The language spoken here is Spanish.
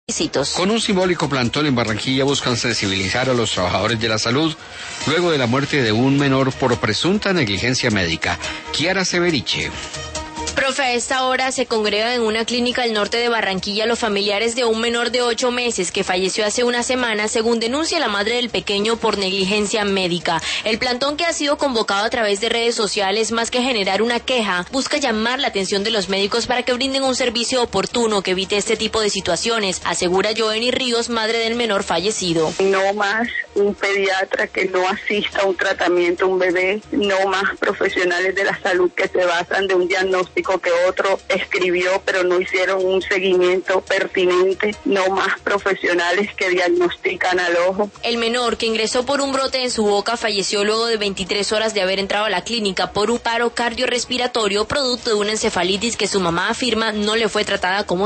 Con un simbólico plantón en Barranquilla buscan sensibilizar a los trabajadores de la salud luego de la muerte de un menor por presunta negligencia médica. Kiara Severiche. Profe, a esta hora se congregan en una clínica al norte de Barranquilla los familiares de un menor de 8 meses que falleció hace una semana, según denuncia la madre del pequeño por negligencia médica. El plantón, que ha sido convocado a través de redes sociales, más que generar una queja, busca llamar la atención de los médicos para que brinden un servicio oportuno que evite este tipo de situaciones, asegura Joenny Ríos, madre del menor fallecido. No más un pediatra que no asista a un tratamiento a un bebé, no más profesionales de la salud que se basan de un diagnóstico que otro escribió pero no hicieron un seguimiento pertinente, no más profesionales que diagnostican al ojo. El menor, que ingresó por un brote en su boca, falleció luego de 23 horas de haber entrado a la clínica por un paro cardiorrespiratorio producto de una encefalitis que su mamá afirma no le fue tratada como